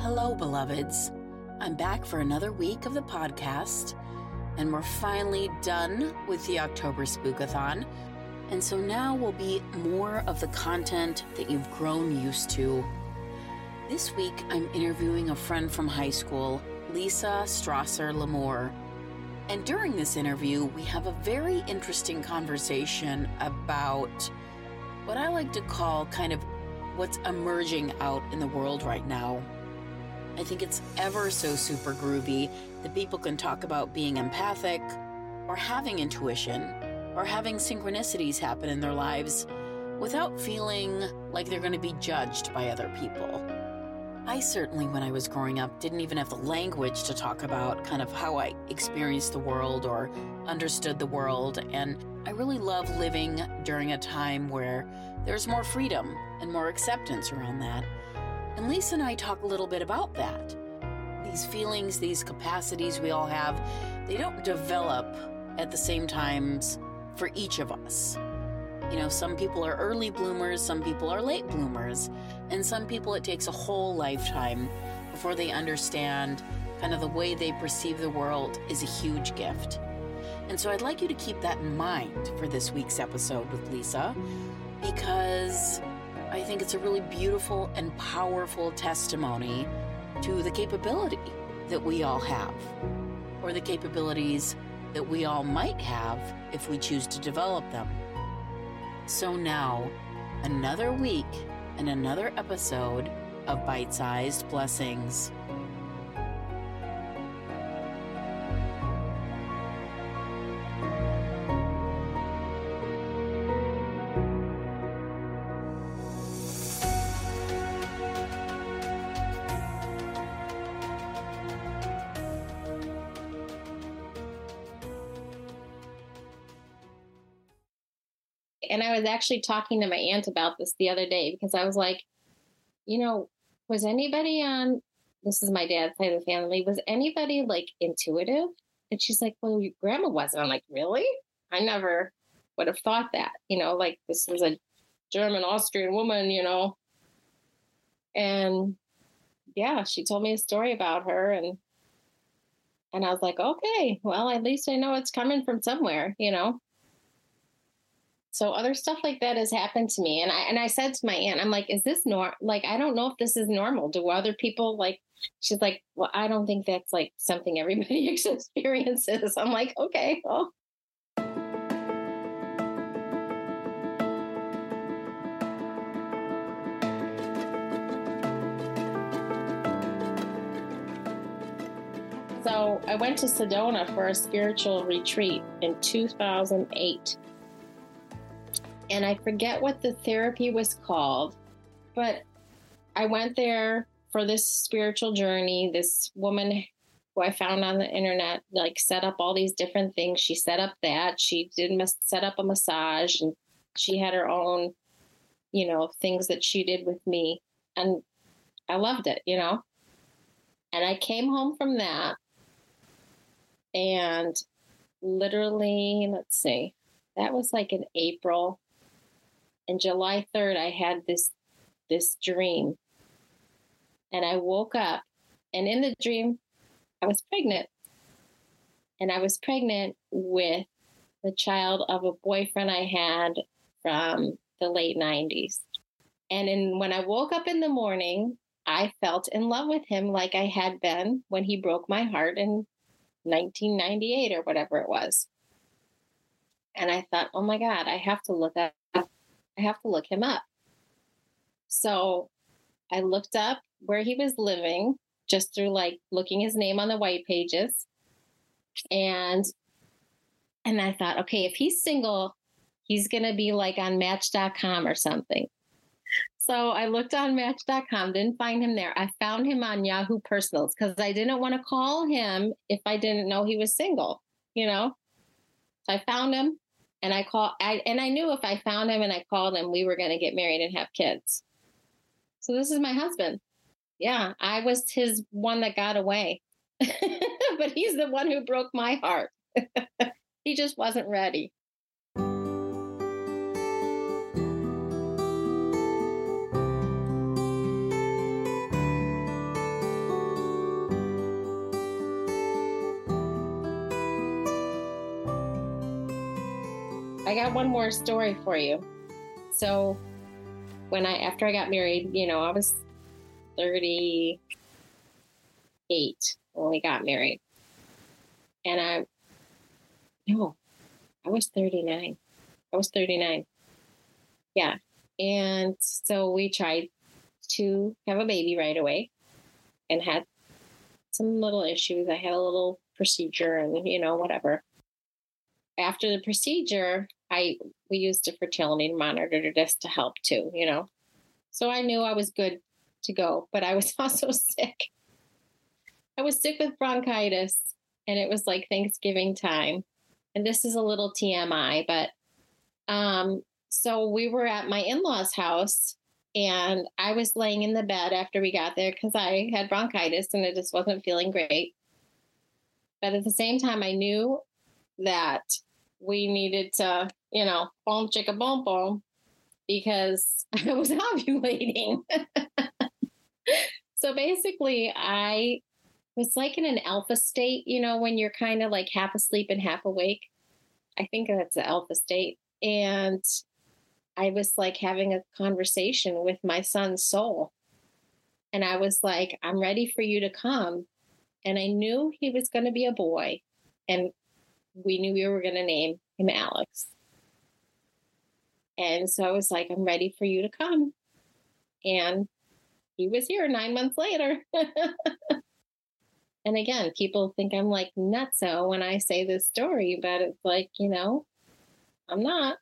Hello, beloveds. I'm back for another week of the podcast, and we're finally done with the October Spookathon. And so now will be more of the content that you've grown used to. This week, I'm interviewing a friend from high school, Lisa Strasser-Lamour. And during this interview, we have a very interesting conversation about what I like to call kind of what's emerging out in the world right now. I think it's ever so super groovy that people can talk about being empathic or having intuition or having synchronicities happen in their lives without feeling like they're going to be judged by other people. I certainly, when I was growing up, didn't even have the language to talk about kind of how I experienced the world or understood the world, and I really love living during a time where there's more freedom and more acceptance around that. And Lisa and I talk a little bit about that. These feelings, these capacities we all have, they don't develop at the same times for each of us. You know, some people are early bloomers, some people are late bloomers, and some people it takes a whole lifetime before they understand kind of the way they perceive the world is a huge gift. And so I'd like you to keep that in mind for this week's episode with Lisa, because I think it's a really beautiful and powerful testimony to the capability that we all have, or the capabilities that we all might have if we choose to develop them. So now, another week and another episode of Bite-Sized Blessings. And I was actually talking to my aunt about this the other day because I was like, you know, was anybody on, this is my dad's side of the family, was anybody like intuitive? And she's like, well, your grandma wasn't. I'm like, really? I never would have thought that, you know, like this was a German Austrian woman, you know. And yeah, she told me a story about her, and I was like, okay, well, at least I know it's coming from somewhere, you know. So other stuff like that has happened to me. And I said to my aunt, I'm like, is this normal? Like, I don't know if this is normal. Do other people like, she's like, well, I don't think that's like something everybody experiences. I'm like, okay, well. So I went to Sedona for a spiritual retreat in 2008. And I forget what the therapy was called, but I went there for this spiritual journey. This woman who I found on the internet, like, set up all these different things. She set up that. She did set up a massage, and she had her own, you know, things that she did with me. And I loved it, you know. And I came home from that, and literally, let's see, that was like in April. And July 3rd, I had this dream, and I woke up, and in the dream, I was pregnant, and I was pregnant with the child of a boyfriend I had from the late 90s. And when I woke up in the morning, I felt in love with him like I had been when he broke my heart in 1998 or whatever it was. And I thought, oh my God, I have to look him up. So I looked up where he was living just through like looking his name on the white pages. And I thought, okay, if he's single, he's going to be like on Match.com or something. So I looked on Match.com, didn't find him there. I found him on Yahoo Personals because I didn't want to call him if I didn't know he was single, you know? So I found him. And I knew if I found him and I called him, we were going to get married and have kids. So this is my husband. Yeah, I was his one that got away. But he's the one who broke my heart. He just wasn't ready. I got one more story for you. So after I got married, I was 38 when we got married. And I was 39. I was 39. Yeah. And so we tried to have a baby right away and had some little issues. I had a little procedure and, whatever. After the procedure, we used a fertility monitor just to help too, So I knew I was good to go, but I was also sick. I was sick with bronchitis, and it was like Thanksgiving time. And this is a little TMI, but so we were at my in-laws' house, and I was laying in the bed after we got there because I had bronchitis and it just wasn't feeling great. But at the same time, I knew that we needed to, boom, chicka, boom, boom, because I was ovulating. So basically, I was like in an alpha state, when you're kind of like half asleep and half awake. I think that's the alpha state. And I was like having a conversation with my son's soul. And I was like, I'm ready for you to come. And I knew he was going to be a boy. And we knew we were going to name him Alex. And so I was like, I'm ready for you to come. And he was here 9 months later. And again, people think I'm like nutso when I say this story, but it's like, I'm not.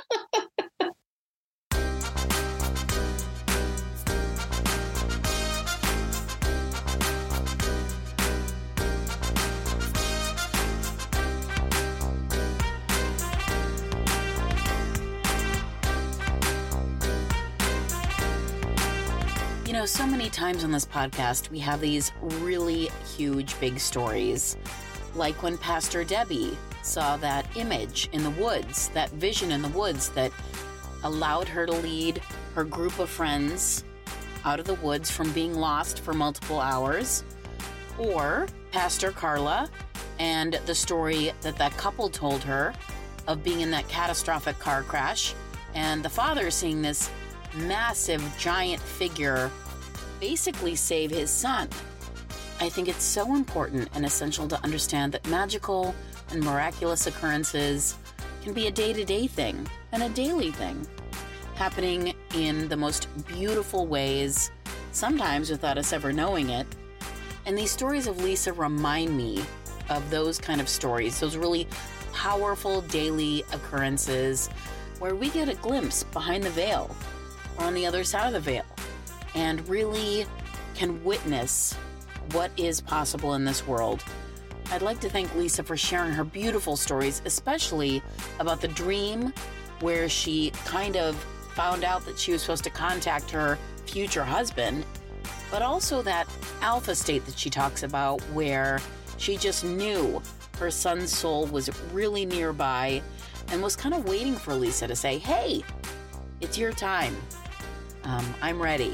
So many times on this podcast, we have these really huge, big stories. Like when Pastor Debbie saw that image in the woods, that vision in the woods that allowed her to lead her group of friends out of the woods from being lost for multiple hours. Or Pastor Carla and the story that couple told her of being in that catastrophic car crash, and the father seeing this massive, giant figure basically save his son. I think it's so important and essential to understand that magical and miraculous occurrences can be a day-to-day thing and a daily thing, happening in the most beautiful ways, sometimes without us ever knowing it. And these stories of Lisa remind me of those kind of stories, those really powerful daily occurrences where we get a glimpse behind the veil or on the other side of the veil, and really can witness what is possible in this world. I'd like to thank Lisa for sharing her beautiful stories, especially about the dream where she kind of found out that she was supposed to contact her future husband, but also that alpha state that she talks about where she just knew her son's soul was really nearby and was kind of waiting for Lisa to say, hey, it's your time. I'm ready.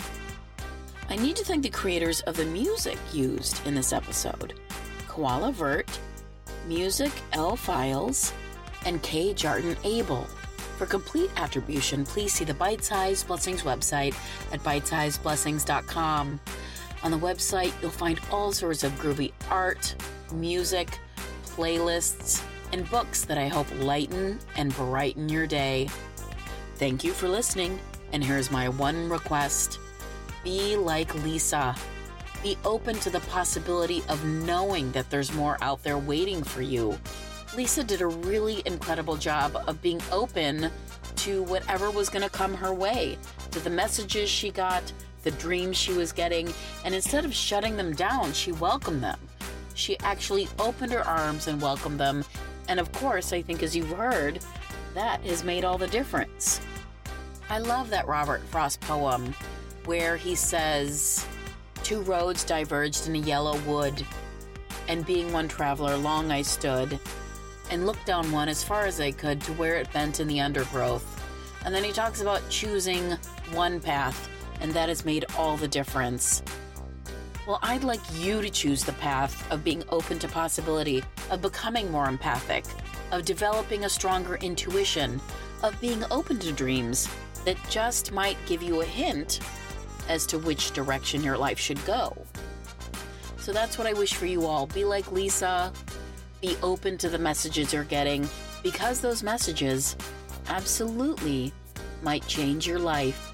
I need to thank the creators of the music used in this episode: Koala Vert, Music L Files, and K. Jarton Abel. For complete attribution, please see the Bite Size Blessings website at bitesizeblessings.com. On the website, you'll find all sorts of groovy art, music, playlists, and books that I hope lighten and brighten your day. Thank you for listening, and here's my one request. Be like Lisa. Be open to the possibility of knowing that there's more out there waiting for you. Lisa did a really incredible job of being open to whatever was going to come her way, to the messages she got, the dreams she was getting, and instead of shutting them down, she welcomed them. She actually opened her arms and welcomed them, and of course, I think as you've heard, that has made all the difference. I love that Robert Frost poem where he says, 2 roads diverged in a yellow wood, and being one traveler, long I stood, and looked down one as far as I could to where it bent in the undergrowth. And then he talks about choosing one path, and that has made all the difference. Well, I'd like you to choose the path of being open to possibility, of becoming more empathic, of developing a stronger intuition, of being open to dreams that just might give you a hint as to which direction your life should go. So that's what I wish for you all. Be like Lisa. Be open to the messages you're getting, because those messages absolutely might change your life.